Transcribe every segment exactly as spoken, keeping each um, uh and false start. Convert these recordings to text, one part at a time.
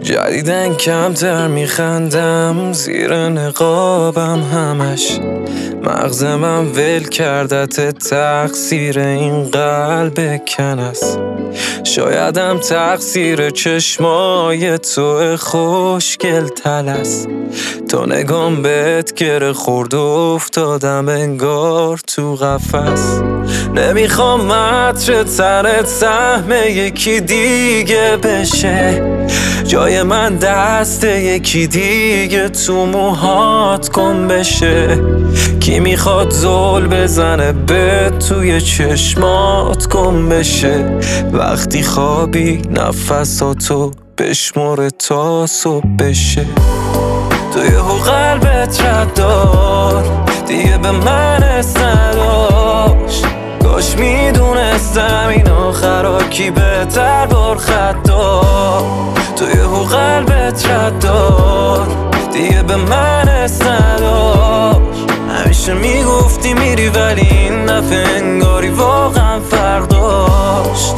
جدیدن کمتر میخندم، زیر نقابم همش مغز من ول کردت، تقصیر این قلب کنس. شایدم تقصیر چشمای تو خوشگل تلس. تا نگام بهت گره خورد و افتادم انگار تو قفس. نمیخوام عطر تنت سهم یکی دیگه بشه، جای من دست یکی دیگه تو موهات گم بشه. کی میخواد زل بزنه به توی چشمات گم بشه، وقتی خوابی نفساتو بشمره تا صبح بشه. توی هو قلبت رد دار، دیگه به من اس نداشت. کاش میدونستم این آخرا کی بهتر بار خط دار. توی هو قلبت رد دار، دیگه به من اس نداشت. همیشه میگفتی میری ولی این دفعه انگاری واقعا فرق داشت.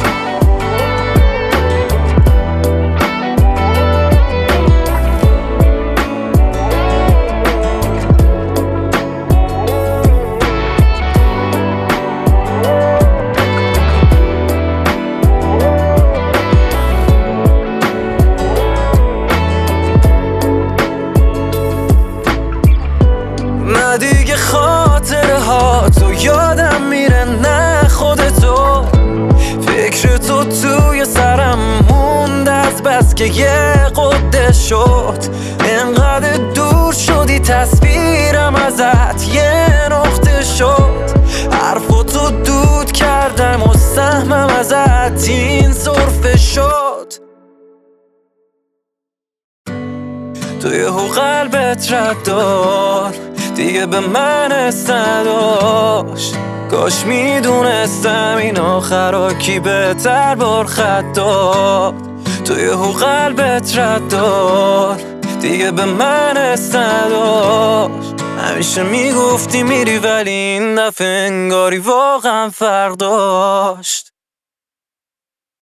دیگه خاطره ها تو یادم میره، نه خودتو. فکر تو توی سرم موند از بس که یه قده شد. انقدر دور شدی تصویرم ازت یه نقطه شد. حرفاتو دود کردم و سهمم ازت این صرفه شد. توی هو قلبت رد دار، دیگه به من اس نداشت. کاش میدونستم این آخرا کی بهتر بار خط داد. توی هو قلبت رد دار، دیگه به من اس نداشت. همیشه میگفتی میری ولی این دفعه انگاری واقعا فرق داشت.